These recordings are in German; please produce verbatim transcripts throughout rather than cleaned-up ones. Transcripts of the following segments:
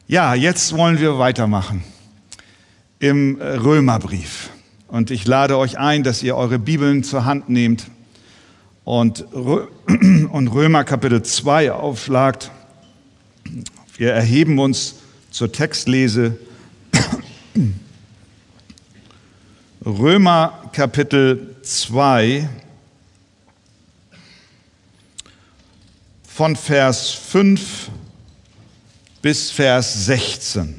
Ja, jetzt wollen wir weitermachen im Römerbrief. Und ich lade euch ein, dass ihr eure Bibeln zur Hand nehmt und Römer Kapitel zwei aufschlagt. Wir erheben uns zur Textlese. Römer Kapitel zwei von Vers fünf bis Vers sechzehn.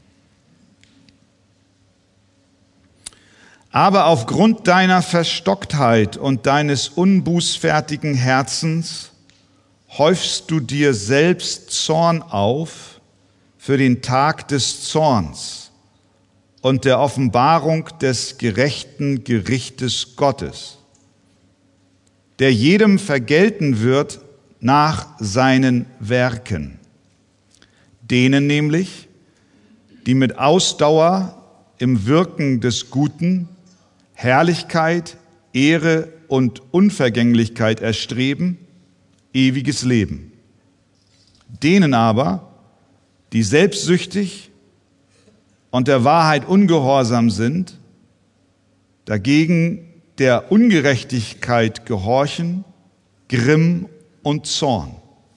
Aber aufgrund deiner Verstocktheit und deines unbußfertigen Herzens häufst du dir selbst Zorn auf für den Tag des Zorns und der Offenbarung des gerechten Gerichtes Gottes, der jedem vergelten wird nach seinen Werken. Denen nämlich, die mit Ausdauer im Wirken des Guten Herrlichkeit, Ehre und Unvergänglichkeit erstreben, ewiges Leben. Denen aber, die selbstsüchtig und der Wahrheit ungehorsam sind, dagegen der Ungerechtigkeit gehorchen, Grimm und Zorn.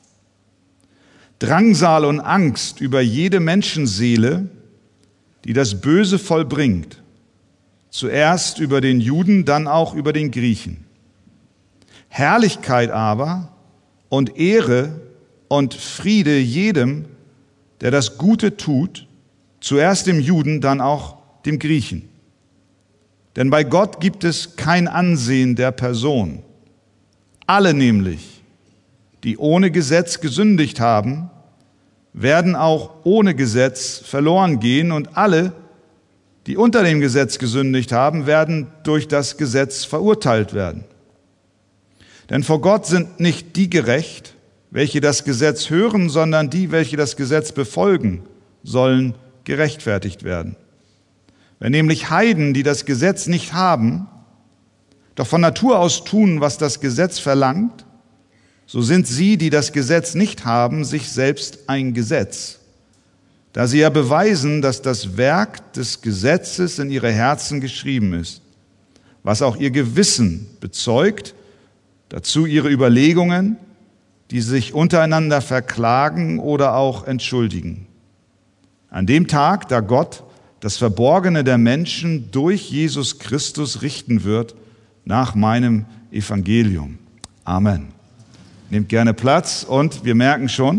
Drangsal und Angst über jede Menschenseele, die das Böse vollbringt, zuerst über den Juden, dann auch über den Griechen. Herrlichkeit aber und Ehre und Friede jedem, der das Gute tut, zuerst dem Juden, dann auch dem Griechen. Denn bei Gott gibt es kein Ansehen der Person. Alle nämlich, die ohne Gesetz gesündigt haben, werden auch ohne Gesetz verloren gehen, und alle, die unter dem Gesetz gesündigt haben, werden durch das Gesetz verurteilt werden. Denn vor Gott sind nicht die gerecht, welche das Gesetz hören, sondern die, welche das Gesetz befolgen, sollen gerechtfertigt werden. Wenn nämlich Heiden, die das Gesetz nicht haben, doch von Natur aus tun, was das Gesetz verlangt, so sind sie, die das Gesetz nicht haben, sich selbst ein Gesetz, da sie ja beweisen, dass das Werk des Gesetzes in ihre Herzen geschrieben ist, was auch ihr Gewissen bezeugt, dazu ihre Überlegungen, die sich untereinander verklagen oder auch entschuldigen. An dem Tag, da Gott das Verborgene der Menschen durch Jesus Christus richten wird, nach meinem Evangelium. Amen. Nehmt gerne Platz, und wir merken schon,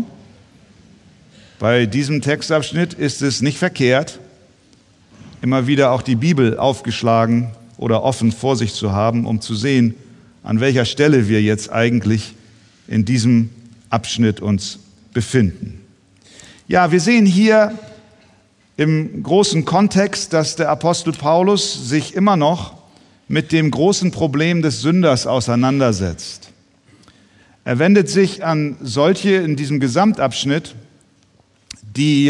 bei diesem Textabschnitt ist es nicht verkehrt, immer wieder auch die Bibel aufgeschlagen oder offen vor sich zu haben, um zu sehen, an welcher Stelle wir jetzt eigentlich in diesem Abschnitt uns befinden. Ja, wir sehen hier im großen Kontext, dass der Apostel Paulus sich immer noch mit dem großen Problem des Sünders auseinandersetzt. Er wendet sich an solche in diesem Gesamtabschnitt, die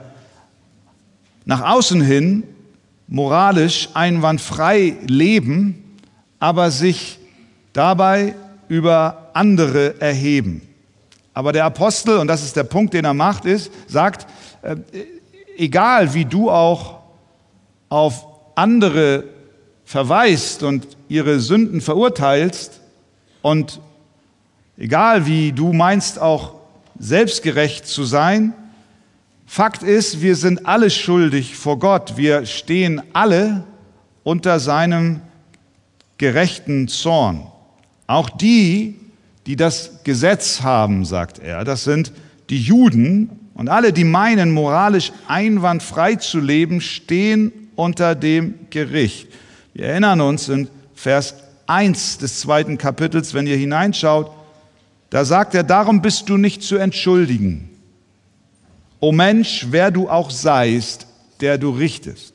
nach außen hin moralisch einwandfrei leben, aber sich dabei über andere erheben. Aber der Apostel, und das ist der Punkt, den er macht, ist, sagt, äh, egal wie du auch auf andere verweist und ihre Sünden verurteilst, und egal wie du meinst auch selbstgerecht zu sein, Fakt ist, wir sind alle schuldig vor Gott. Wir stehen alle unter seinem gerechten Zorn. Auch die, die das Gesetz haben, sagt er, das sind die Juden, und alle, die meinen, moralisch einwandfrei zu leben, stehen unter dem Gericht. Wir erinnern uns in Vers eins des zweiten Kapitels, wenn ihr hineinschaut, da sagt er, darum bist du nicht zu entschuldigen. O Mensch, wer du auch seist, der du richtest.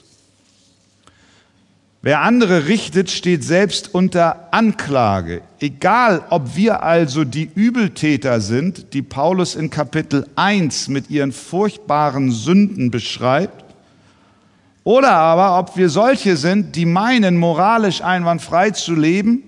Wer andere richtet, steht selbst unter Anklage. Egal, ob wir also die Übeltäter sind, die Paulus in Kapitel eins mit ihren furchtbaren Sünden beschreibt, oder aber ob wir solche sind, die meinen, moralisch einwandfrei zu leben.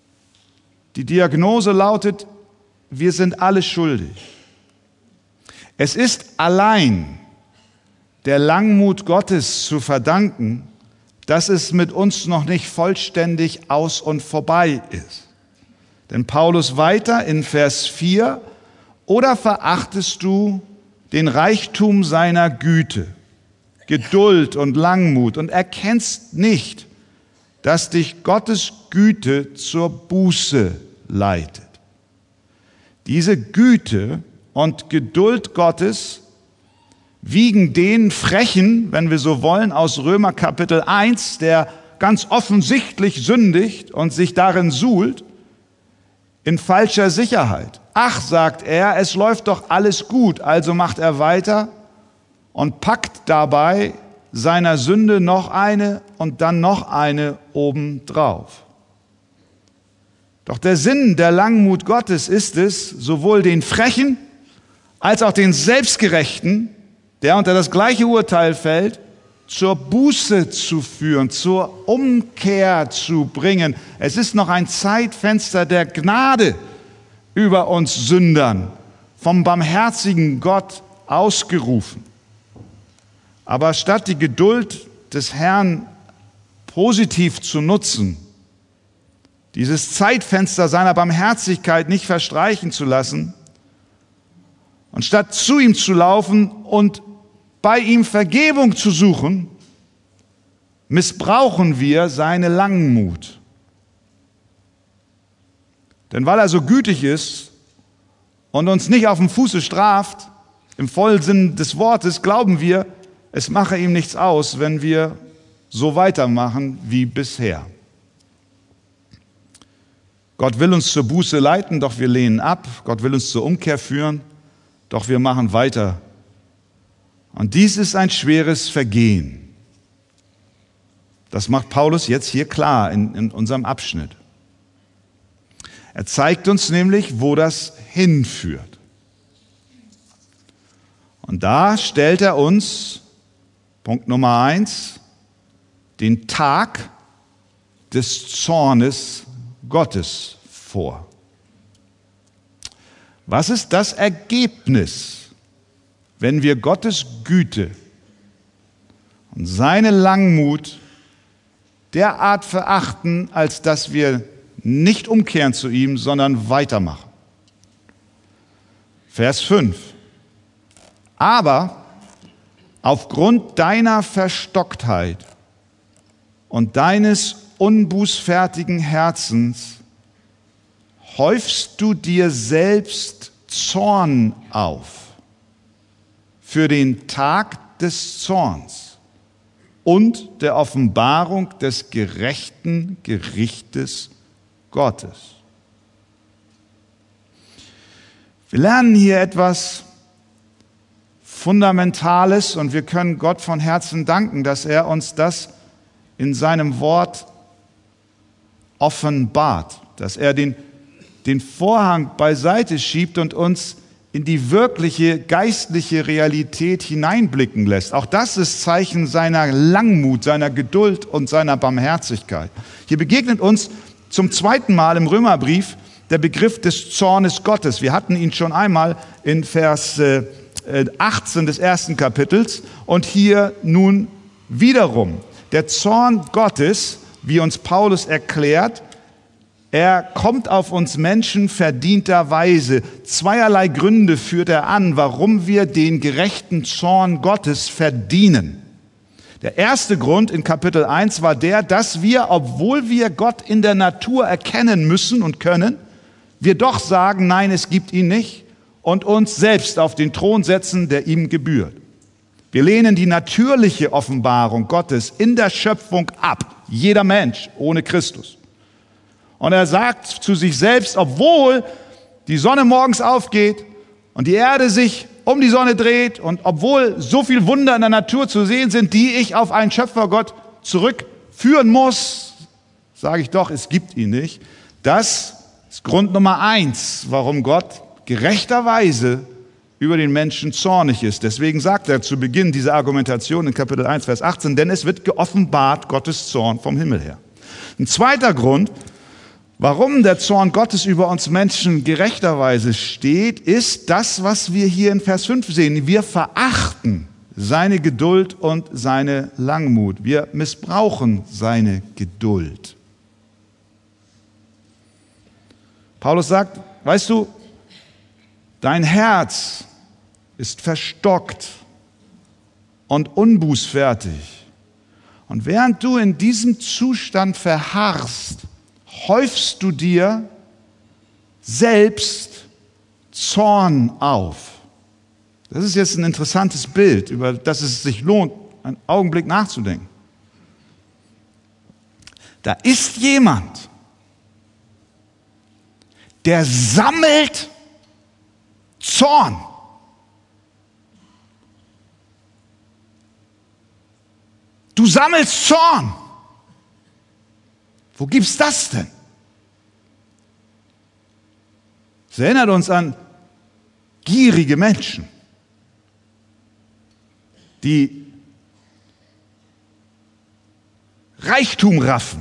Die Diagnose lautet, wir sind alle schuldig. Es ist allein der Langmut Gottes zu verdanken, dass es mit uns noch nicht vollständig aus und vorbei ist. Denn Paulus weiter in Vers vier: Oder verachtest du den Reichtum seiner Güte, Geduld und Langmut und erkennst nicht, dass dich Gottes Güte zur Buße leitet? Diese Güte und Geduld Gottes wiegen den Frechen, wenn wir so wollen, aus Römer Kapitel eins, der ganz offensichtlich sündigt und sich darin suhlt, in falscher Sicherheit. Ach, sagt er, es läuft doch alles gut, also macht er weiter und packt dabei seiner Sünde noch eine und dann noch eine obendrauf. Doch der Sinn der Langmut Gottes ist es, sowohl den Frechen als auch den Selbstgerechten, der unter das gleiche Urteil fällt, zur Buße zu führen, zur Umkehr zu bringen. Es ist noch ein Zeitfenster der Gnade über uns Sündern, vom barmherzigen Gott ausgerufen. Aber statt die Geduld des Herrn positiv zu nutzen, dieses Zeitfenster seiner Barmherzigkeit nicht verstreichen zu lassen, und statt zu ihm zu laufen und bei ihm Vergebung zu suchen, missbrauchen wir seine Langmut. Denn weil er so gütig ist und uns nicht auf dem Fuße straft, im vollen Sinn des Wortes, glauben wir, es mache ihm nichts aus, wenn wir so weitermachen wie bisher. Gott will uns zur Buße leiten, doch wir lehnen ab. Gott will uns zur Umkehr führen, doch wir machen weiter. Und dies ist ein schweres Vergehen. Das macht Paulus jetzt hier klar in, in unserem Abschnitt. Er zeigt uns nämlich, wo das hinführt. Und da stellt er uns, Punkt Nummer eins, den Tag des Zornes Gottes vor. Was ist das Ergebnis, wenn wir Gottes Güte und seine Langmut derart verachten, als dass wir nicht umkehren zu ihm, sondern weitermachen? Vers fünf. Aber aufgrund deiner Verstocktheit und deines unbußfertigen Herzens häufst du dir selbst Zorn auf für den Tag des Zorns und der Offenbarung des gerechten Gerichtes Gottes. Wir lernen hier etwas Fundamentales und wir können Gott von Herzen danken, dass er uns das in seinem Wort offenbart, dass er den, den Vorhang beiseite schiebt und uns in die wirkliche geistliche Realität hineinblicken lässt. Auch das ist Zeichen seiner Langmut, seiner Geduld und seiner Barmherzigkeit. Hier begegnet uns zum zweiten Mal im Römerbrief der Begriff des Zornes Gottes. Wir hatten ihn schon einmal in Vers achtzehn des ersten Kapitels und hier nun wiederum. Der Zorn Gottes, wie uns Paulus erklärt, er kommt auf uns Menschen verdienterweise. Zweierlei Gründe führt er an, warum wir den gerechten Zorn Gottes verdienen. Der erste Grund in Kapitel eins war der, dass wir, obwohl wir Gott in der Natur erkennen müssen und können, wir doch sagen, nein, es gibt ihn nicht und uns selbst auf den Thron setzen, der ihm gebührt. Wir lehnen die natürliche Offenbarung Gottes in der Schöpfung ab. Jeder Mensch ohne Christus. Und er sagt zu sich selbst, obwohl die Sonne morgens aufgeht und die Erde sich um die Sonne dreht und obwohl so viel Wunder in der Natur zu sehen sind, die ich auf einen Schöpfergott zurückführen muss, sage ich doch, es gibt ihn nicht. Das ist Grund Nummer eins, warum Gott gerechterweise über den Menschen zornig ist. Deswegen sagt er zu Beginn dieser Argumentation in Kapitel eins, Vers achtzehn, denn es wird geoffenbart Gottes Zorn vom Himmel her. Ein zweiter Grund, Warum der Zorn Gottes über uns Menschen gerechterweise steht, ist das, was wir hier in Vers fünf sehen. Wir verachten seine Geduld und seine Langmut. Wir missbrauchen seine Geduld. Paulus sagt, weißt du, dein Herz ist verstockt und unbußfertig. Und während du in diesem Zustand verharrst, häufst du dir selbst Zorn auf. Das ist jetzt ein interessantes Bild, über das es sich lohnt, einen Augenblick nachzudenken. Da ist jemand, der sammelt Zorn. Du sammelst Zorn. Wo gibt's das denn? Es erinnert uns an gierige Menschen, die Reichtum raffen.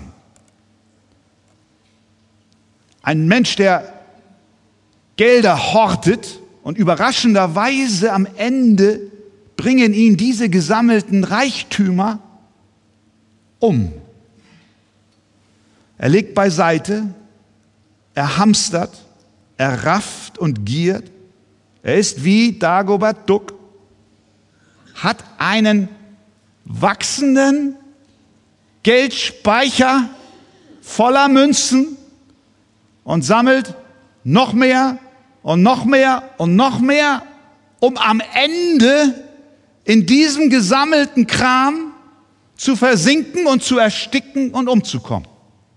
Ein Mensch, der Gelder hortet und überraschenderweise am Ende bringen ihn diese gesammelten Reichtümer um. Er legt beiseite, er hamstert, er rafft und giert. Er ist wie Dagobert Duck, hat einen wachsenden Geldspeicher voller Münzen und sammelt noch mehr und noch mehr und noch mehr, um am Ende in diesem gesammelten Kram zu versinken und zu ersticken und umzukommen.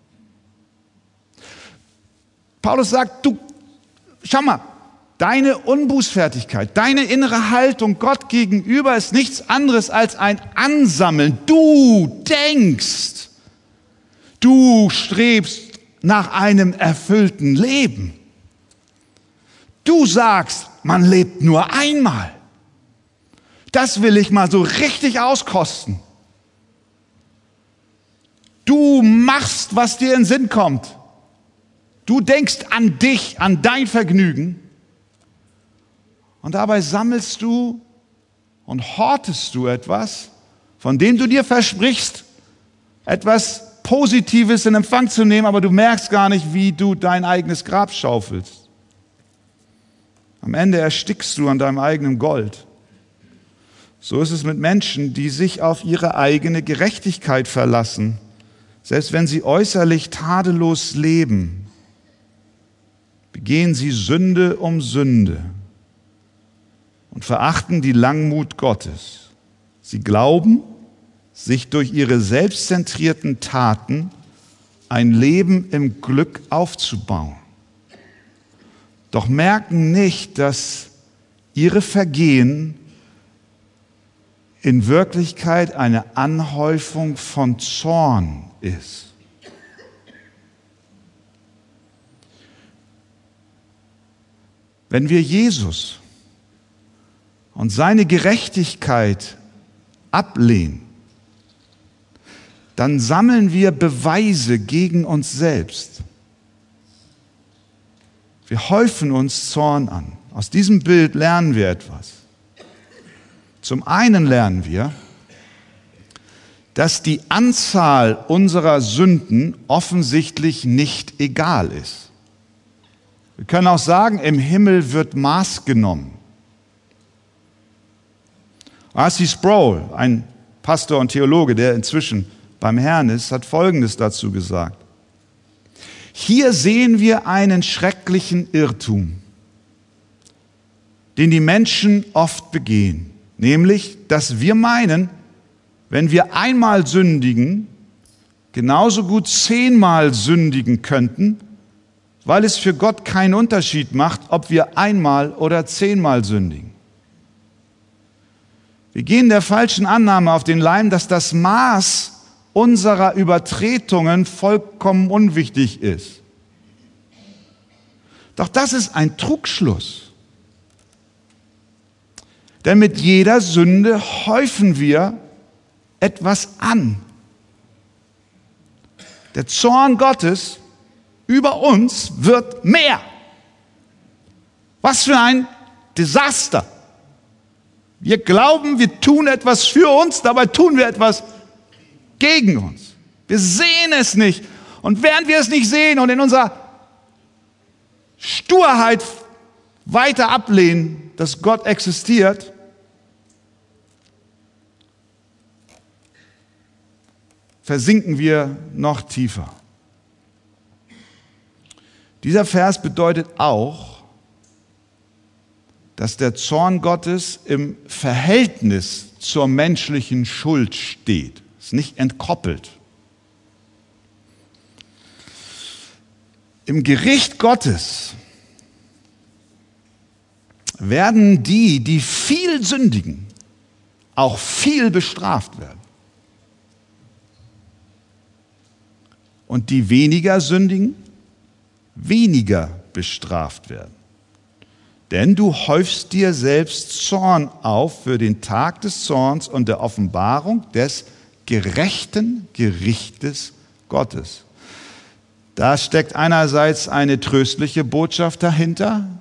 Paulus sagt, du, schau mal, deine Unbußfertigkeit, deine innere Haltung Gott gegenüber ist nichts anderes als ein Ansammeln. Du denkst, du strebst nach einem erfüllten Leben. Du sagst, man lebt nur einmal. Das will ich mal so richtig auskosten. Du machst, was dir in den Sinn kommt. Du denkst an dich, an dein Vergnügen. Und dabei sammelst du und hortest du etwas, von dem du dir versprichst, etwas Positives in Empfang zu nehmen, aber du merkst gar nicht, wie du dein eigenes Grab schaufelst. Am Ende erstickst du an deinem eigenen Gold. So ist es mit Menschen, die sich auf ihre eigene Gerechtigkeit verlassen, selbst wenn sie äußerlich tadellos leben. Begehen sie Sünde um Sünde und verachten die Langmut Gottes. Sie glauben, sich durch ihre selbstzentrierten Taten ein Leben im Glück aufzubauen. Doch merken nicht, dass ihre Vergehen in Wirklichkeit eine Anhäufung von Zorn ist. Wenn wir Jesus und seine Gerechtigkeit ablehnen, dann sammeln wir Beweise gegen uns selbst. Wir häufen uns Zorn an. Aus diesem Bild lernen wir etwas. Zum einen lernen wir, dass die Anzahl unserer Sünden offensichtlich nicht egal ist. Wir können auch sagen, im Himmel wird Maß genommen. R C Sproul, ein Pastor und Theologe, der inzwischen beim Herrn ist, hat Folgendes dazu gesagt. Hier sehen wir einen schrecklichen Irrtum, den die Menschen oft begehen, nämlich, dass wir meinen, wenn wir einmal sündigen, genauso gut zehnmal sündigen könnten, weil es für Gott keinen Unterschied macht, ob wir einmal oder zehnmal sündigen. Wir gehen der falschen Annahme auf den Leim, dass das Maß unserer Übertretungen vollkommen unwichtig ist. Doch das ist ein Trugschluss. Denn mit jeder Sünde häufen wir etwas an. Der Zorn Gottes über uns wird mehr. Was für ein Desaster. Wir glauben, wir tun etwas für uns, dabei tun wir etwas gegen uns. Wir sehen es nicht. Und während wir es nicht sehen und in unserer Sturheit weiter ablehnen, dass Gott existiert, versinken wir noch tiefer. Dieser Vers bedeutet auch, dass der Zorn Gottes im Verhältnis zur menschlichen Schuld steht. Es ist nicht entkoppelt. Im Gericht Gottes werden die, die viel sündigen, auch viel bestraft werden. Und die weniger sündigen, weniger bestraft werden. Denn du häufst dir selbst Zorn auf für den Tag des Zorns und der Offenbarung des gerechten Gerichtes Gottes. Da steckt einerseits eine tröstliche Botschaft dahinter,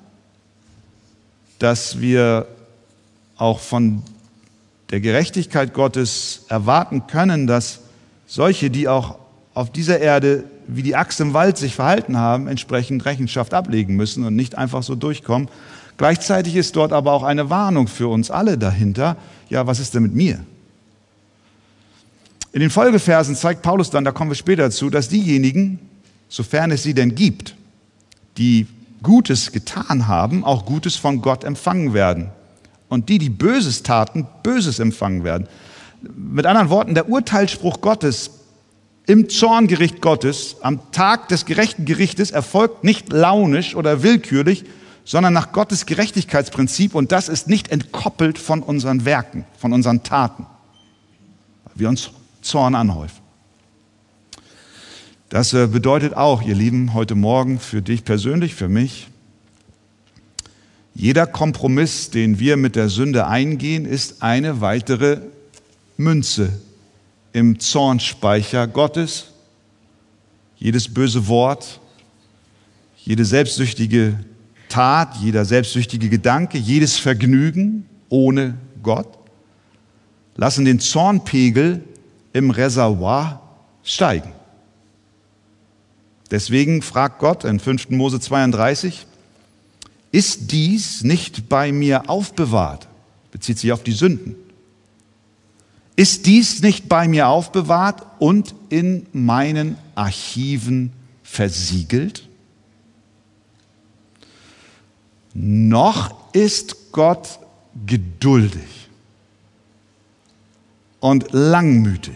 dass wir auch von der Gerechtigkeit Gottes erwarten können, dass solche, die auch auf dieser Erde wie die Axt im Wald sich verhalten haben, entsprechend Rechenschaft ablegen müssen und nicht einfach so durchkommen. Gleichzeitig ist dort aber auch eine Warnung für uns alle dahinter. Ja, was ist denn mit mir? In den Folgeversen zeigt Paulus dann, da kommen wir später dazu, dass diejenigen, sofern es sie denn gibt, die Gutes getan haben, auch Gutes von Gott empfangen werden. Und die, die Böses taten, Böses empfangen werden. Mit anderen Worten, der Urteilsspruch Gottes im Zorngericht Gottes, am Tag des gerechten Gerichtes, erfolgt nicht launisch oder willkürlich, sondern nach Gottes Gerechtigkeitsprinzip, und das ist nicht entkoppelt von unseren Werken, von unseren Taten, weil wir uns Zorn anhäufen. Das bedeutet auch, ihr Lieben, heute Morgen für dich persönlich, für mich, jeder Kompromiss, den wir mit der Sünde eingehen, ist eine weitere Münze im Zornspeicher Gottes. Jedes böse Wort, jede selbstsüchtige Tat, jeder selbstsüchtige Gedanke, jedes Vergnügen ohne Gott lassen den Zornpegel im Reservoir steigen. Deswegen fragt Gott in fünften Mose zweiunddreißig, ist dies nicht bei mir aufbewahrt? Bezieht sich auf die Sünden. Ist dies nicht bei mir aufbewahrt und in meinen Archiven versiegelt? Noch ist Gott geduldig und langmütig.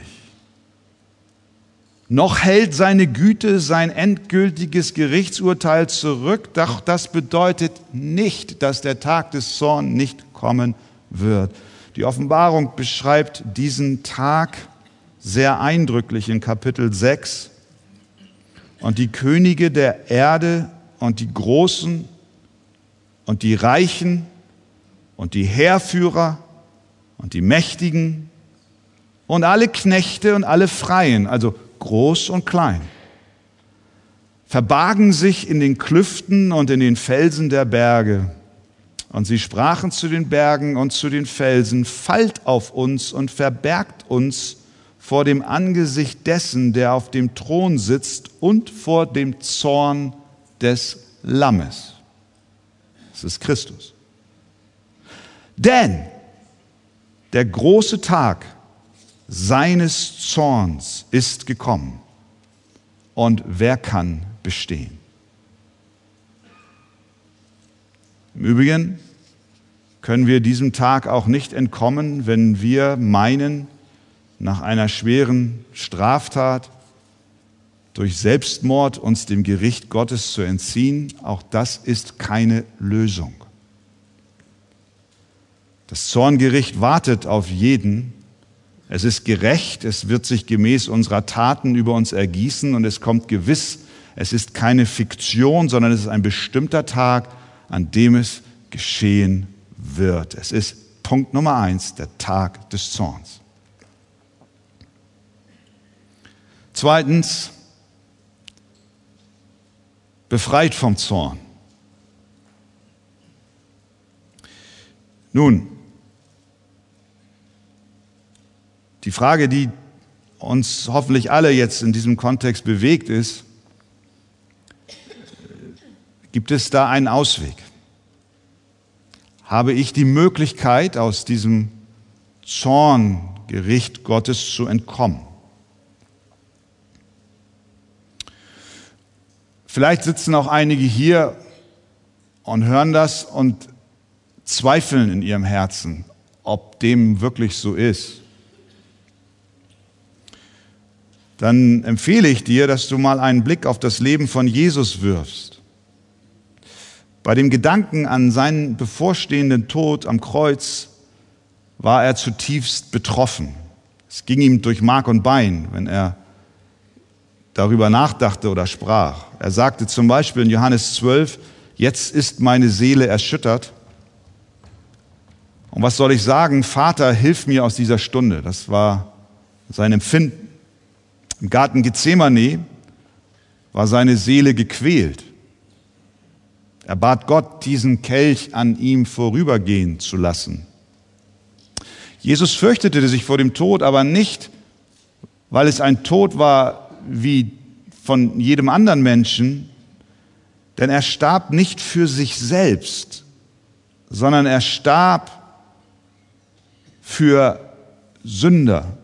Noch hält seine Güte sein endgültiges Gerichtsurteil zurück, doch das bedeutet nicht, dass der Tag des Zorns nicht kommen wird. Die Offenbarung beschreibt diesen Tag sehr eindrücklich in Kapitel sechs. Und die Könige der Erde und die Großen und die Reichen und die Heerführer und die Mächtigen und alle Knechte und alle Freien, also groß und klein, verbargen sich in den Klüften und in den Felsen der Berge. Und sie sprachen zu den Bergen und zu den Felsen, fallt auf uns und verbergt uns vor dem Angesicht dessen, der auf dem Thron sitzt und vor dem Zorn des Lammes. Das ist Christus. Denn der große Tag seines Zorns ist gekommen. Und wer kann bestehen? Im Übrigen können wir diesem Tag auch nicht entkommen, wenn wir meinen, nach einer schweren Straftat durch Selbstmord uns dem Gericht Gottes zu entziehen. Auch das ist keine Lösung. Das Zorngericht wartet auf jeden. Es ist gerecht, es wird sich gemäß unserer Taten über uns ergießen und es kommt gewiss. Es ist keine Fiktion, sondern es ist ein bestimmter Tag, an dem es geschehen wird. Es ist Punkt Nummer eins, der Tag des Zorns. Zweitens, befreit vom Zorn. Nun, die Frage, die uns hoffentlich alle jetzt in diesem Kontext bewegt, ist, gibt es da einen Ausweg? Habe ich die Möglichkeit, aus diesem Zorngericht Gottes zu entkommen? Vielleicht sitzen auch einige hier und hören das und zweifeln in ihrem Herzen, ob dem wirklich so ist. Dann empfehle ich dir, dass du mal einen Blick auf das Leben von Jesus wirfst. Bei dem Gedanken an seinen bevorstehenden Tod am Kreuz war er zutiefst betroffen. Es ging ihm durch Mark und Bein, wenn er darüber nachdachte oder sprach. Er sagte zum Beispiel in Johannes zwölf, jetzt ist meine Seele erschüttert. Und was soll ich sagen? Vater, hilf mir aus dieser Stunde. Das war sein Empfinden. Im Garten Gethsemane war seine Seele gequält. Er bat Gott, diesen Kelch an ihm vorübergehen zu lassen. Jesus fürchtete sich vor dem Tod, aber nicht, weil es ein Tod war wie von jedem anderen Menschen, denn er starb nicht für sich selbst, sondern er starb für Sünder.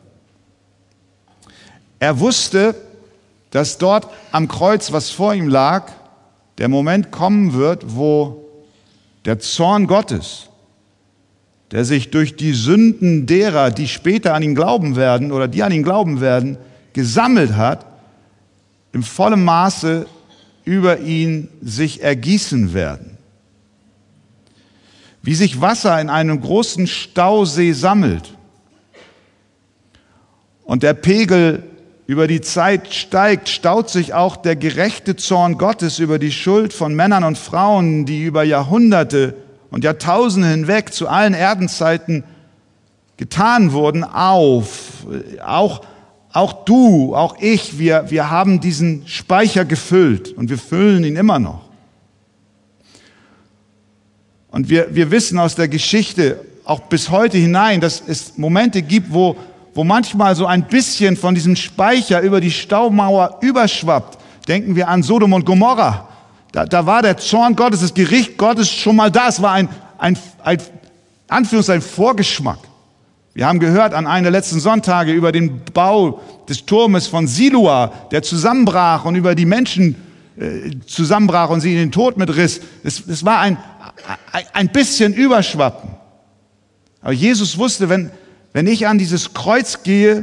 Er wusste, dass dort am Kreuz, was vor ihm lag, der Moment kommen wird, wo der Zorn Gottes, der sich durch die Sünden derer, die später an ihn glauben werden oder die an ihn glauben werden, gesammelt hat, im vollen Maße über ihn sich ergießen werden. Wie sich Wasser in einem großen Stausee sammelt und der Pegel über die Zeit steigt, staut sich auch der gerechte Zorn Gottes über die Schuld von Männern und Frauen, die über Jahrhunderte und Jahrtausende hinweg zu allen Erdenzeiten getan wurden, auf. Auch, auch du, auch ich, wir, wir haben diesen Speicher gefüllt und wir füllen ihn immer noch. Und wir, wir wissen aus der Geschichte, auch bis heute hinein, dass es Momente gibt, wo wo manchmal so ein bisschen von diesem Speicher über die Staumauer überschwappt. Denken wir an Sodom und Gomorra. Da, da war der Zorn Gottes, das Gericht Gottes schon mal da. Es war ein, ein, ein, Anführungszeichen, Vorgeschmack. Wir haben gehört an einem der letzten Sonntage über den Bau des Turmes von Siloa, der zusammenbrach und über die Menschen äh, zusammenbrach und sie in den Tod mitriss. Es, es war ein, ein, ein bisschen Überschwappen. Aber Jesus wusste, wenn Wenn ich an dieses Kreuz gehe,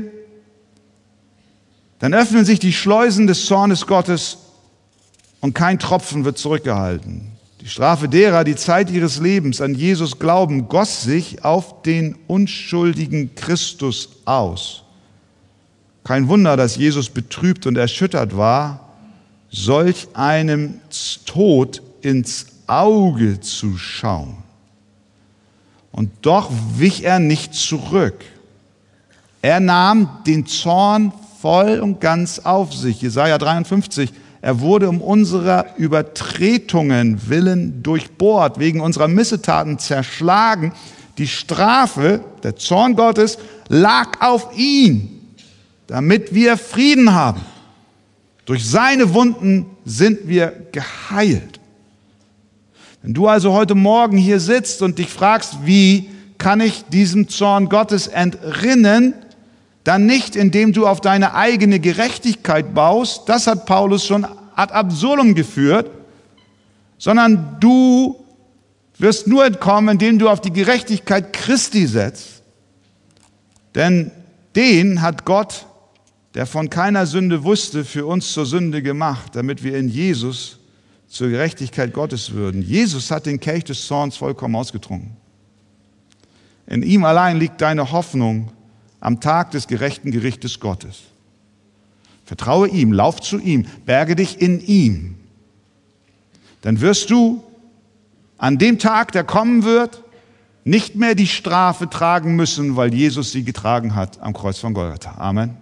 dann öffnen sich die Schleusen des Zornes Gottes und kein Tropfen wird zurückgehalten. Die Strafe derer, die Zeit ihres Lebens an Jesus glauben, goss sich auf den unschuldigen Christus aus. Kein Wunder, dass Jesus betrübt und erschüttert war, solch einem Tod ins Auge zu schauen. Und doch wich er nicht zurück. Er nahm den Zorn voll und ganz auf sich. Jesaja dreiundfünfzig, er wurde um unserer Übertretungen willen durchbohrt, wegen unserer Missetaten zerschlagen. Die Strafe, der Zorn Gottes, lag auf ihn, damit wir Frieden haben. Durch seine Wunden sind wir geheilt. Wenn du also heute Morgen hier sitzt und dich fragst, wie kann ich diesem Zorn Gottes entrinnen, dann nicht, indem du auf deine eigene Gerechtigkeit baust, das hat Paulus schon ad absurdum geführt, sondern du wirst nur entkommen, indem du auf die Gerechtigkeit Christi setzt. Denn den hat Gott, der von keiner Sünde wusste, für uns zur Sünde gemacht, damit wir in Jesus zur Gerechtigkeit Gottes würden. Jesus hat den Kelch des Zorns vollkommen ausgetrunken. In ihm allein liegt deine Hoffnung am Tag des gerechten Gerichtes Gottes. Vertraue ihm, lauf zu ihm, berge dich in ihm. Dann wirst du an dem Tag, der kommen wird, nicht mehr die Strafe tragen müssen, weil Jesus sie getragen hat am Kreuz von Golgatha. Amen.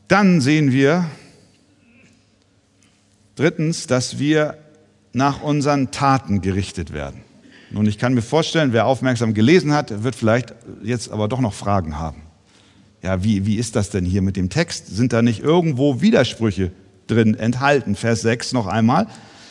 Dann sehen wir drittens, dass wir nach unseren Taten gerichtet werden. Nun, ich kann mir vorstellen, wer aufmerksam gelesen hat, wird vielleicht jetzt aber doch noch Fragen haben. Ja, wie, wie ist das denn hier mit dem Text? Sind da nicht irgendwo Widersprüche drin enthalten? Vers sechs noch einmal.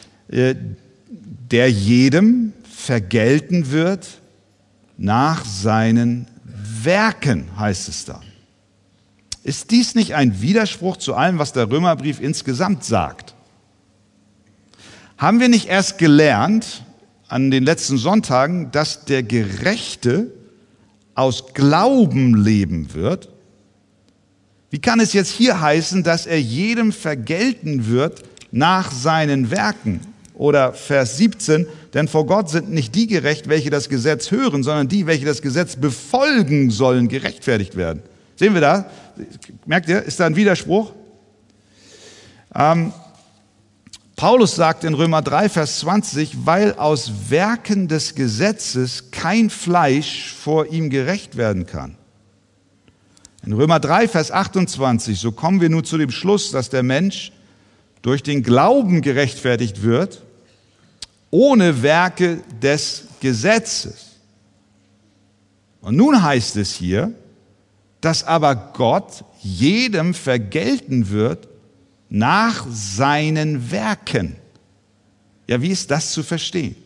Der jedem vergelten wird nach seinen Werken, heißt es da. Ist dies nicht ein Widerspruch zu allem, was der Römerbrief insgesamt sagt? Haben wir nicht erst gelernt an den letzten Sonntagen, dass der Gerechte aus Glauben leben wird? Wie kann es jetzt hier heißen, dass er jedem vergelten wird nach seinen Werken? Oder Vers siebzehn, denn vor Gott sind nicht die gerecht, welche das Gesetz hören, sondern die, welche das Gesetz befolgen sollen, gerechtfertigt werden. Sehen wir da? Merkt ihr, ist da ein Widerspruch? Ähm, Paulus sagt in Römer drei, Vers zwanzig, weil aus Werken des Gesetzes kein Fleisch vor ihm gerecht werden kann. In Römer drei, Vers achtundzwanzig, so kommen wir nun zu dem Schluss, dass der Mensch durch den Glauben gerechtfertigt wird, ohne Werke des Gesetzes. Und nun heißt es hier, dass aber Gott jedem vergelten wird nach seinen Werken. Ja, wie ist das zu verstehen?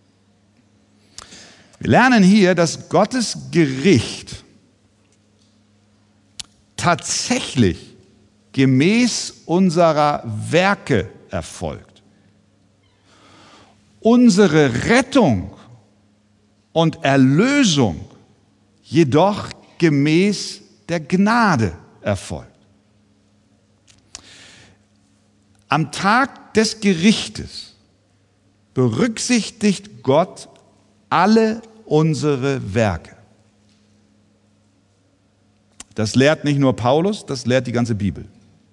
Wir lernen hier, dass Gottes Gericht tatsächlich gemäß unserer Werke erfolgt. Unsere Rettung und Erlösung jedoch gemäß der Gnade erfolgt. Am Tag des Gerichtes berücksichtigt Gott alle unsere Werke. Das lehrt nicht nur Paulus, das lehrt die ganze Bibel.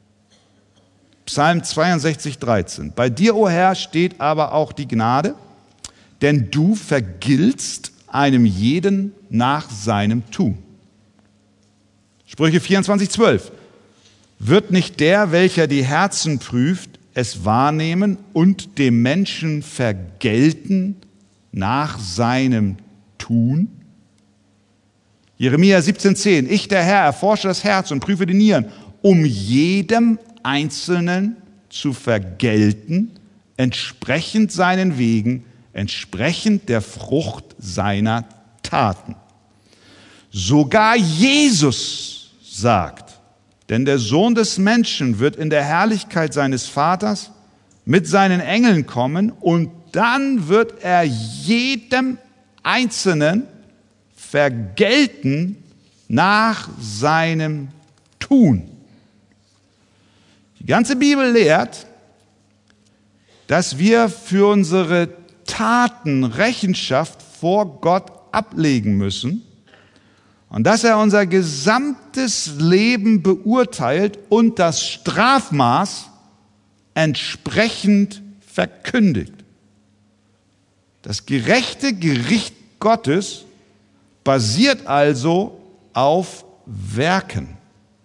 Psalm zweiundsechzig, dreizehn. Bei dir, o Herr, steht aber auch die Gnade, denn du vergiltst einem jeden nach seinem Tun. Sprüche vierundzwanzig, zwölf. Wird nicht der, welcher die Herzen prüft, es wahrnehmen und dem Menschen vergelten nach seinem Tun? Jeremia siebzehn, zehn. Ich, der Herr, erforsche das Herz und prüfe die Nieren, um jedem Einzelnen zu vergelten, entsprechend seinen Wegen, entsprechend der Frucht seiner Taten. Sogar Jesus sagt, denn der Sohn des Menschen wird in der Herrlichkeit seines Vaters mit seinen Engeln kommen und dann wird er jedem Einzelnen vergelten nach seinem Tun. Die ganze Bibel lehrt, dass wir für unsere Taten Rechenschaft vor Gott ablegen müssen und dass er unser gesamtes Leben beurteilt und das Strafmaß entsprechend verkündigt. Das gerechte Gericht Gottes basiert also auf Werken.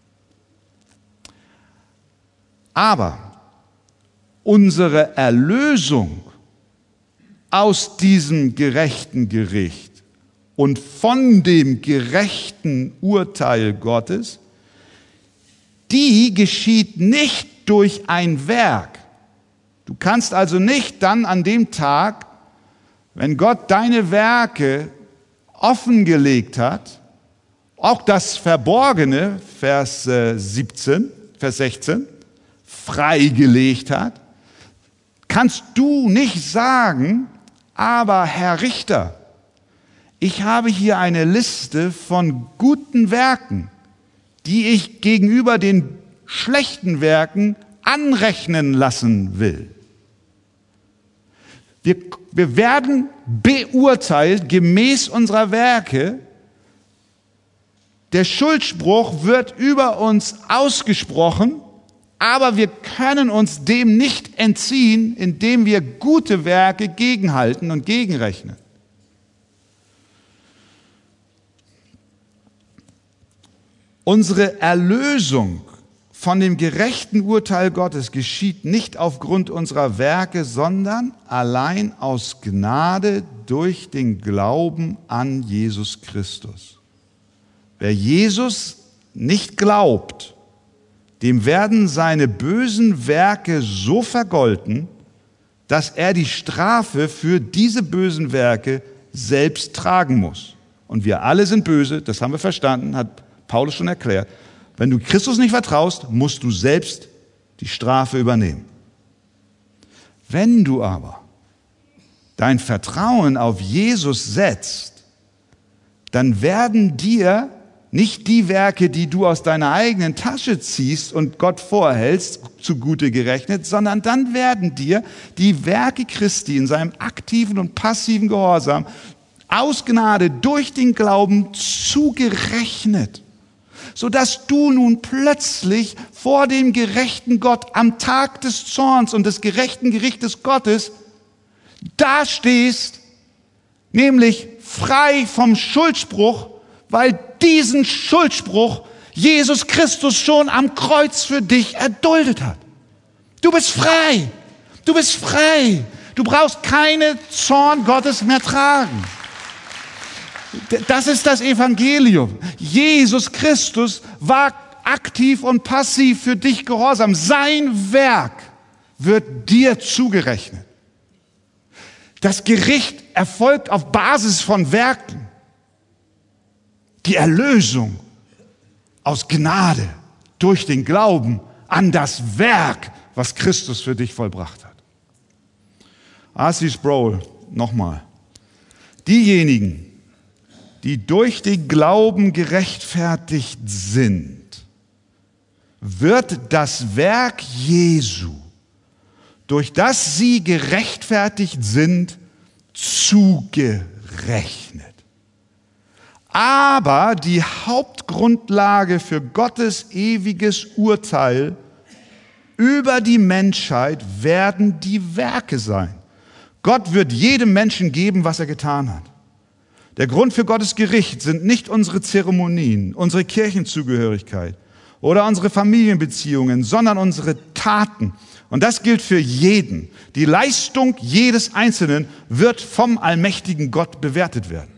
Aber unsere Erlösung aus diesem gerechten Gericht und von dem gerechten Urteil Gottes, die geschieht nicht durch ein Werk. Du kannst also nicht dann an dem Tag, wenn Gott deine Werke offengelegt hat, auch das Verborgene, Vers siebzehn, Vers sechzehn, freigelegt hat, kannst du nicht sagen, aber Herr Richter, ich habe hier eine Liste von guten Werken, die ich gegenüber den schlechten Werken anrechnen lassen will. Wir, wir werden beurteilt gemäß unserer Werke. Der Schuldspruch wird über uns ausgesprochen, aber wir können uns dem nicht entziehen, indem wir gute Werke gegenhalten und gegenrechnen. Unsere Erlösung von dem gerechten Urteil Gottes geschieht nicht aufgrund unserer Werke, sondern allein aus Gnade durch den Glauben an Jesus Christus. Wer Jesus nicht glaubt, dem werden seine bösen Werke so vergolten, dass er die Strafe für diese bösen Werke selbst tragen muss. Und wir alle sind böse, das haben wir verstanden, hat Paulus schon erklärt. Wenn du Christus nicht vertraust, musst du selbst die Strafe übernehmen. Wenn du aber dein Vertrauen auf Jesus setzt, dann werden dir nicht die Werke, die du aus deiner eigenen Tasche ziehst und Gott vorhältst, zugute gerechnet, sondern dann werden dir die Werke Christi in seinem aktiven und passiven Gehorsam aus Gnade durch den Glauben zugerechnet, sodass du nun plötzlich vor dem gerechten Gott am Tag des Zorns und des gerechten Gerichtes Gottes dastehst, nämlich frei vom Schuldspruch, weil diesen Schuldspruch Jesus Christus schon am Kreuz für dich erduldet hat. Du bist frei. Du bist frei. Du brauchst keine Zorn Gottes mehr tragen. Das ist das Evangelium. Jesus Christus war aktiv und passiv für dich gehorsam. Sein Werk wird dir zugerechnet. Das Gericht erfolgt auf Basis von Werken. Die Erlösung aus Gnade durch den Glauben an das Werk, was Christus für dich vollbracht hat. R C Sproul, nochmal. Diejenigen, die durch den Glauben gerechtfertigt sind, wird das Werk Jesu, durch das sie gerechtfertigt sind, zugerechnet. Aber die Hauptgrundlage für Gottes ewiges Urteil über die Menschheit werden die Werke sein. Gott wird jedem Menschen geben, was er getan hat. Der Grund für Gottes Gericht sind nicht unsere Zeremonien, unsere Kirchenzugehörigkeit oder unsere Familienbeziehungen, sondern unsere Taten. Und das gilt für jeden. Die Leistung jedes Einzelnen wird vom allmächtigen Gott bewertet werden.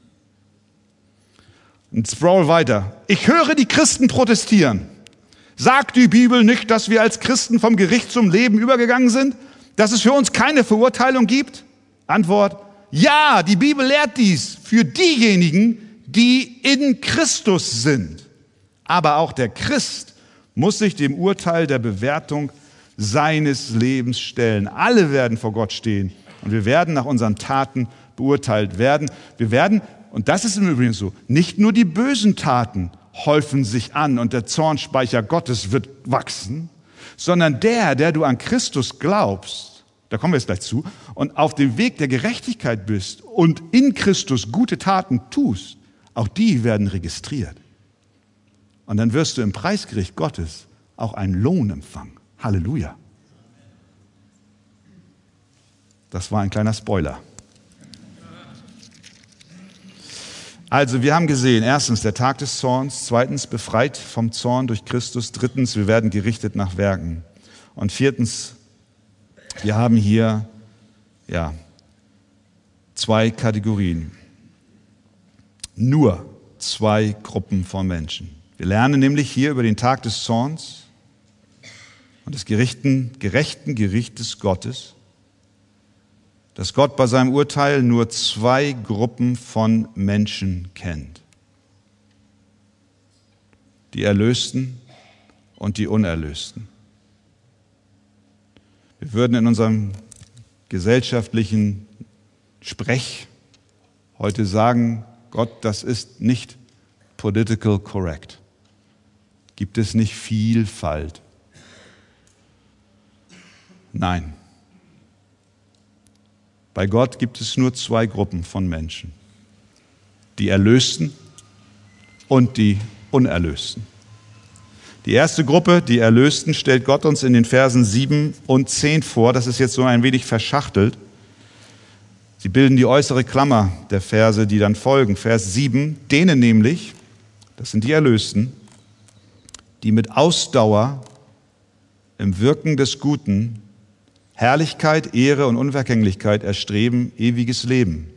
Und Sproul weiter. Ich höre die Christen protestieren. Sagt die Bibel nicht, dass wir als Christen vom Gericht zum Leben übergegangen sind? Dass es für uns keine Verurteilung gibt? Antwort: Ja, die Bibel lehrt dies für diejenigen, die in Christus sind. Aber auch der Christ muss sich dem Urteil der Bewertung seines Lebens stellen. Alle werden vor Gott stehen und wir werden nach unseren Taten beurteilt werden. Wir werden, und das ist im Übrigen so, nicht nur die bösen Taten häufen sich an und der Zornspeicher Gottes wird wachsen, sondern der, der du an Christus glaubst, da kommen wir jetzt gleich zu, und auf dem Weg der Gerechtigkeit bist und in Christus gute Taten tust, auch die werden registriert. Und dann wirst du im Preisgericht Gottes auch einen Lohn empfangen. Halleluja. Das war ein kleiner Spoiler. Also wir haben gesehen, erstens der Tag des Zorns, zweitens befreit vom Zorn durch Christus, drittens wir werden gerichtet nach Werken und viertens wir haben hier ja zwei Kategorien, nur zwei Gruppen von Menschen. Wir lernen nämlich hier über den Tag des Zorns und des gerechten, gerechten Gerichtes Gottes, dass Gott bei seinem Urteil nur zwei Gruppen von Menschen kennt. Die Erlösten und die Unerlösten. Wir würden in unserem gesellschaftlichen Sprech heute sagen, Gott, das ist nicht political correct. Gibt es nicht Vielfalt? Nein. Bei Gott gibt es nur zwei Gruppen von Menschen. Die Erlösten und die Unerlösten. Die erste Gruppe, die Erlösten, stellt Gott uns in den Versen sieben und zehn vor. Das ist jetzt so ein wenig verschachtelt. Sie bilden die äußere Klammer der Verse, die dann folgen. Vers sieben, denen nämlich, das sind die Erlösten, die mit Ausdauer im Wirken des Guten Herrlichkeit, Ehre und Unvergänglichkeit erstreben, ewiges Leben.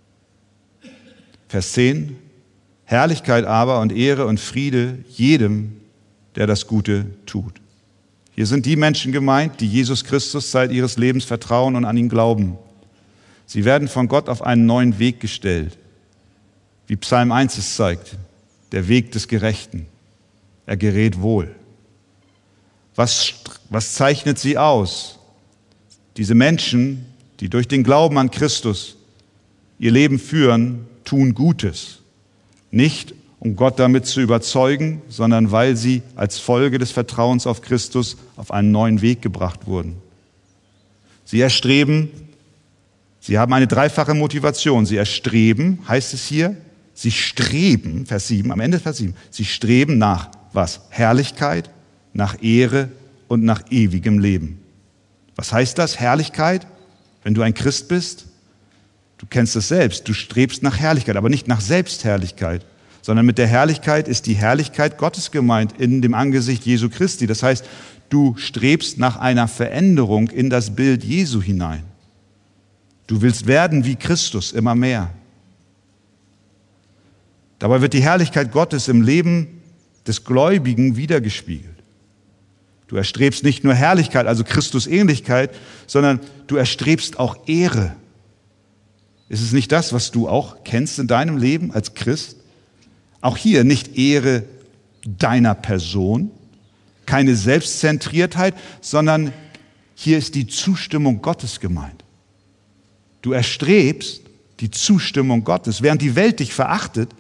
Vers zehn, Herrlichkeit aber und Ehre und Friede jedem, der das Gute tut. Hier sind die Menschen gemeint, die Jesus Christus seit ihres Lebens vertrauen und an ihn glauben. Sie werden von Gott auf einen neuen Weg gestellt, wie Psalm eins es zeigt, der Weg des Gerechten. Er gerät wohl. Was, was zeichnet sie aus? Diese Menschen, die durch den Glauben an Christus ihr Leben führen, tun Gutes. Nicht, um Gott damit zu überzeugen, sondern weil sie als Folge des Vertrauens auf Christus auf einen neuen Weg gebracht wurden. Sie erstreben, sie haben eine dreifache Motivation. Sie erstreben, heißt es hier, sie streben, Vers sieben, am Ende Vers sieben, sie streben nach was? Herrlichkeit, nach Ehre und nach ewigem Leben. Was heißt das? Herrlichkeit? Wenn du ein Christ bist, du kennst es selbst, du strebst nach Herrlichkeit, aber nicht nach Selbstherrlichkeit, sondern mit der Herrlichkeit ist die Herrlichkeit Gottes gemeint in dem Angesicht Jesu Christi. Das heißt, du strebst nach einer Veränderung in das Bild Jesu hinein. Du willst werden wie Christus immer mehr. Dabei wird die Herrlichkeit Gottes im Leben des Gläubigen wiedergespiegelt. Du erstrebst nicht nur Herrlichkeit, also Christusähnlichkeit, sondern du erstrebst auch Ehre. Ist es nicht das, was du auch kennst in deinem Leben als Christ? Auch hier nicht Ehre deiner Person, keine Selbstzentriertheit, sondern hier ist die Zustimmung Gottes gemeint. Du erstrebst die Zustimmung Gottes. Während die Welt dich verachtet,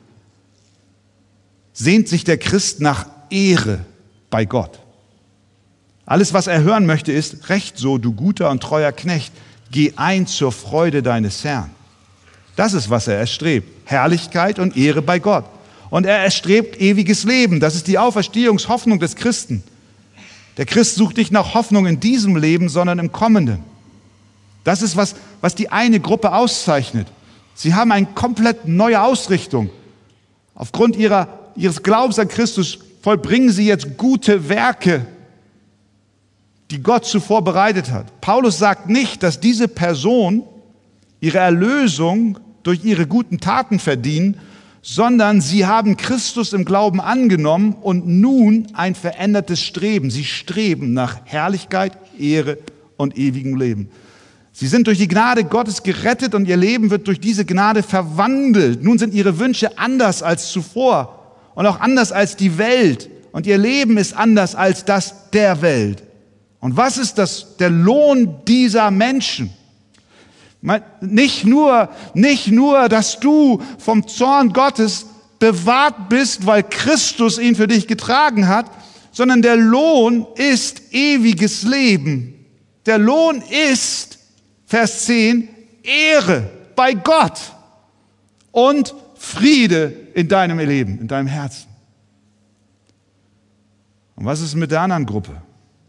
sehnt sich der Christ nach Ehre bei Gott. Alles, was er hören möchte, ist, recht so, du guter und treuer Knecht, geh ein zur Freude deines Herrn. Das ist, was er erstrebt. Herrlichkeit und Ehre bei Gott. Und er erstrebt ewiges Leben. Das ist die Auferstehungshoffnung des Christen. Der Christ sucht nicht nach Hoffnung in diesem Leben, sondern im kommenden. Das ist, was, was die eine Gruppe auszeichnet. Sie haben eine komplett neue Ausrichtung. Aufgrund ihrer, ihres Glaubens an Christus vollbringen sie jetzt gute Werke, die Gott zuvor bereitet hat. Paulus sagt nicht, dass diese Person ihre Erlösung durch ihre guten Taten verdienen, sondern sie haben Christus im Glauben angenommen und nun ein verändertes Streben. Sie streben nach Herrlichkeit, Ehre und ewigem Leben. Sie sind durch die Gnade Gottes gerettet und ihr Leben wird durch diese Gnade verwandelt. Nun sind ihre Wünsche anders als zuvor und auch anders als die Welt. Und ihr Leben ist anders als das der Welt. Und was ist das, der Lohn dieser Menschen? Nicht nur, nicht nur, dass du vom Zorn Gottes bewahrt bist, weil Christus ihn für dich getragen hat, sondern der Lohn ist ewiges Leben. Der Lohn ist, Vers zehn, Ehre bei Gott und Friede in deinem Leben, in deinem Herzen. Und was ist mit der anderen Gruppe?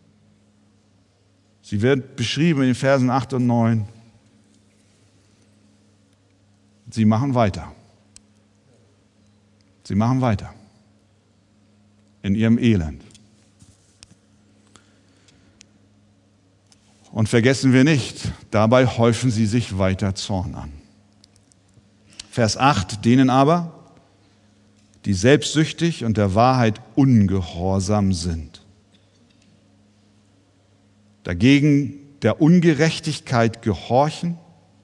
Sie wird beschrieben in den Versen acht und neun. Sie machen weiter. Sie machen weiter in ihrem Elend. Und vergessen wir nicht, dabei häufen sie sich weiter Zorn an. Vers acht, denen aber, die selbstsüchtig und der Wahrheit ungehorsam sind. Dagegen der Ungerechtigkeit gehorchen,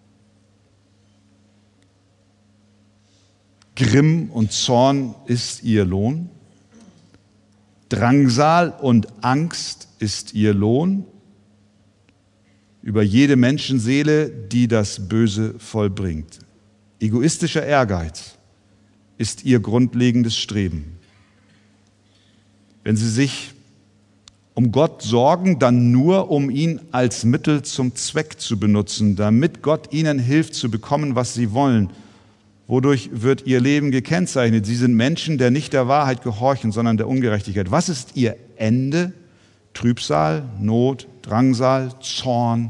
Grimm und Zorn ist ihr Lohn, Drangsal und Angst ist ihr Lohn, über jede Menschenseele, die das Böse vollbringt. Egoistischer Ehrgeiz ist ihr grundlegendes Streben. Wenn sie sich um Gott sorgen, dann nur, um ihn als Mittel zum Zweck zu benutzen, damit Gott ihnen hilft zu bekommen, was sie wollen. Wodurch wird ihr Leben gekennzeichnet? Sie sind Menschen, der nicht der Wahrheit gehorchen, sondern der Ungerechtigkeit. Was ist ihr Ende? Trübsal, Not, Drangsal, Zorn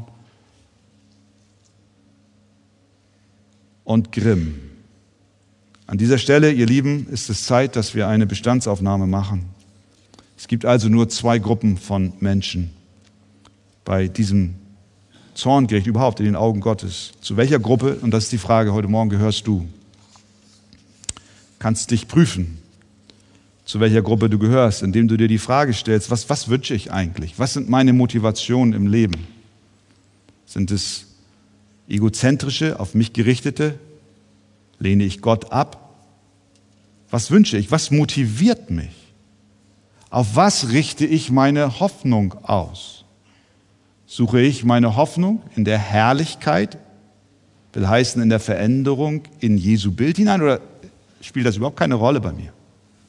und Grimm. An dieser Stelle, ihr Lieben, ist es Zeit, dass wir eine Bestandsaufnahme machen. Es gibt also nur zwei Gruppen von Menschen bei diesem Zorngericht überhaupt in den Augen Gottes. Zu welcher Gruppe, und das ist die Frage heute Morgen, gehörst du? Kannst dich prüfen, zu welcher Gruppe du gehörst, indem du dir die Frage stellst, was, was wünsche ich eigentlich? Was sind meine Motivationen im Leben? Sind es egozentrische, auf mich gerichtete? Lehne ich Gott ab? Was wünsche ich? Was motiviert mich? Auf was richte ich meine Hoffnung aus? Suche ich meine Hoffnung in der Herrlichkeit, will heißen in der Veränderung in Jesu Bild hinein, oder spielt das überhaupt keine Rolle bei mir?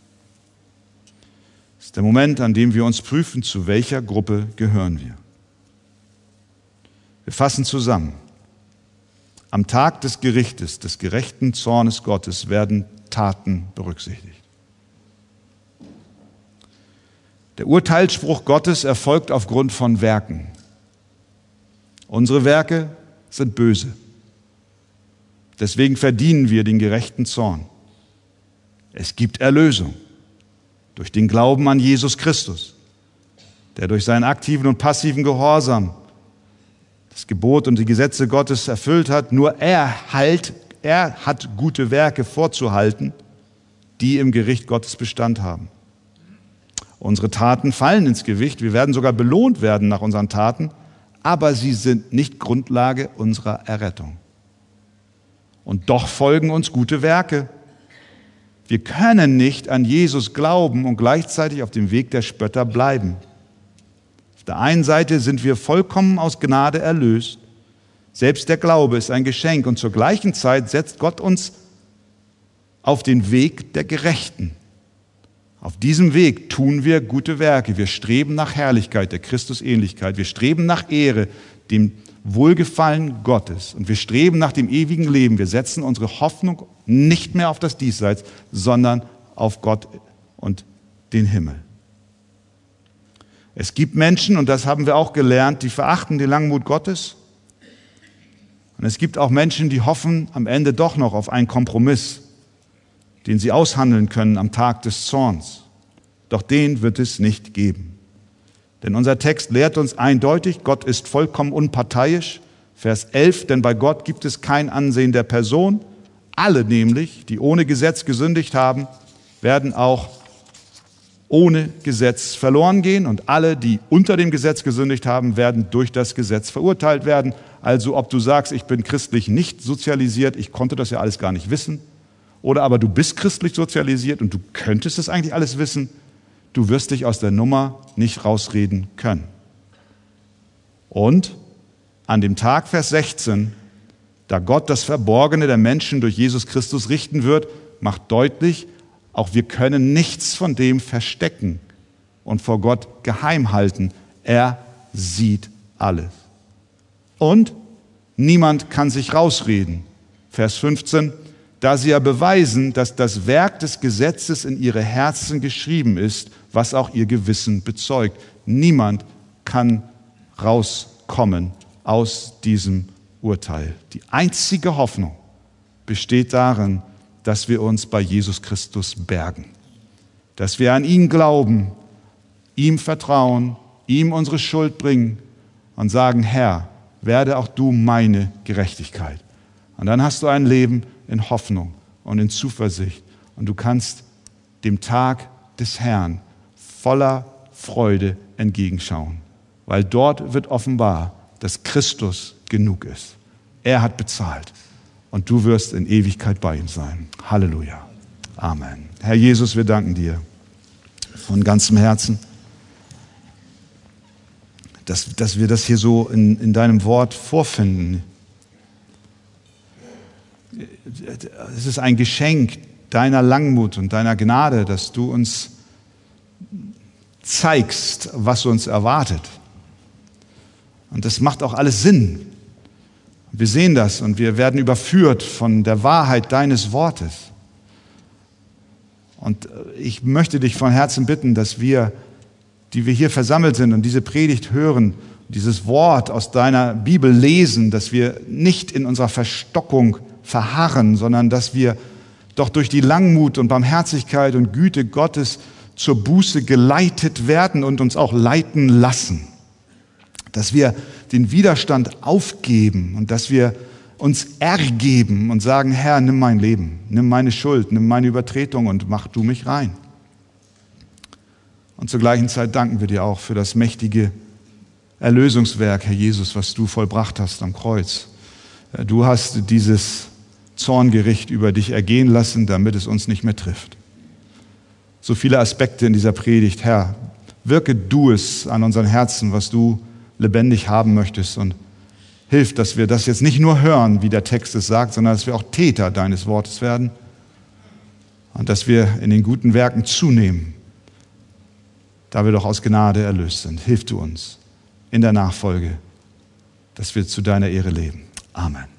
Das ist der Moment, an dem wir uns prüfen, zu welcher Gruppe gehören wir. Wir fassen zusammen. Am Tag des Gerichtes, des gerechten Zornes Gottes, werden Taten berücksichtigt. Der Urteilsspruch Gottes erfolgt aufgrund von Werken. Unsere Werke sind böse. Deswegen verdienen wir den gerechten Zorn. Es gibt Erlösung durch den Glauben an Jesus Christus, der durch seinen aktiven und passiven Gehorsam das Gebot und die Gesetze Gottes erfüllt hat. Nur er halt, er hat gute Werke vorzuhalten, die im Gericht Gottes Bestand haben. Unsere Taten fallen ins Gewicht, wir werden sogar belohnt werden nach unseren Taten, aber sie sind nicht Grundlage unserer Errettung. Und doch folgen uns gute Werke. Wir können nicht an Jesus glauben und gleichzeitig auf dem Weg der Spötter bleiben. Auf der einen Seite sind wir vollkommen aus Gnade erlöst. Selbst der Glaube ist ein Geschenk und zur gleichen Zeit setzt Gott uns auf den Weg der Gerechten. Auf diesem Weg tun wir gute Werke. Wir streben nach Herrlichkeit, der Christusähnlichkeit. Wir streben nach Ehre, dem Wohlgefallen Gottes. Und wir streben nach dem ewigen Leben. Wir setzen unsere Hoffnung nicht mehr auf das Diesseits, sondern auf Gott und den Himmel. Es gibt Menschen, und das haben wir auch gelernt, die verachten den Langmut Gottes. Und es gibt auch Menschen, die hoffen am Ende doch noch auf einen Kompromiss, den sie aushandeln können am Tag des Zorns. Doch den wird es nicht geben. Denn unser Text lehrt uns eindeutig, Gott ist vollkommen unparteiisch. Vers elf, denn bei Gott gibt es kein Ansehen der Person. Alle nämlich, die ohne Gesetz gesündigt haben, werden auch ohne Gesetz verloren gehen. Und alle, die unter dem Gesetz gesündigt haben, werden durch das Gesetz verurteilt werden. Also ob du sagst, ich bin christlich nicht sozialisiert, ich konnte das ja alles gar nicht wissen, oder aber du bist christlich sozialisiert und du könntest es eigentlich alles wissen, du wirst dich aus der Nummer nicht rausreden können. Und an dem Tag, Vers sechzehn, da Gott das Verborgene der Menschen durch Jesus Christus richten wird, macht deutlich, auch wir können nichts von dem verstecken und vor Gott geheim halten. Er sieht alles. Und niemand kann sich rausreden. Vers fünfzehn, da sie ja beweisen, dass das Werk des Gesetzes in ihre Herzen geschrieben ist, was auch ihr Gewissen bezeugt. Niemand kann rauskommen aus diesem Urteil. Die einzige Hoffnung besteht darin, dass wir uns bei Jesus Christus bergen, dass wir an ihn glauben, ihm vertrauen, ihm unsere Schuld bringen und sagen, Herr, werde auch du meine Gerechtigkeit. Und dann hast du ein Leben in Hoffnung und in Zuversicht und du kannst dem Tag des Herrn voller Freude entgegenschauen, weil dort wird offenbar, dass Christus genug ist. Er hat bezahlt und du wirst in Ewigkeit bei ihm sein. Halleluja. Amen. Herr Jesus, wir danken dir von ganzem Herzen, dass, dass wir das hier so in, in deinem Wort vorfinden. Es ist ein Geschenk deiner Langmut und deiner Gnade, dass du uns zeigst, was uns erwartet. Und das macht auch alles Sinn. Wir sehen das und wir werden überführt von der Wahrheit deines Wortes. Und ich möchte dich von Herzen bitten, dass wir, die wir hier versammelt sind und diese Predigt hören, dieses Wort aus deiner Bibel lesen, dass wir nicht in unserer Verstockung verharren, sondern dass wir doch durch die Langmut und Barmherzigkeit und Güte Gottes zur Buße geleitet werden und uns auch leiten lassen. Dass wir den Widerstand aufgeben und dass wir uns ergeben und sagen, Herr, nimm mein Leben, nimm meine Schuld, nimm meine Übertretung und mach du mich rein. Und zur gleichen Zeit danken wir dir auch für das mächtige Erlösungswerk, Herr Jesus, was du vollbracht hast am Kreuz. Du hast dieses Zorngericht über dich ergehen lassen, damit es uns nicht mehr trifft. So viele Aspekte in dieser Predigt, Herr, wirke du es an unseren Herzen, was du lebendig haben möchtest und hilf, dass wir das jetzt nicht nur hören, wie der Text es sagt, sondern dass wir auch Täter deines Wortes werden und dass wir in den guten Werken zunehmen, da wir doch aus Gnade erlöst sind. Hilf du uns in der Nachfolge, dass wir zu deiner Ehre leben. Amen.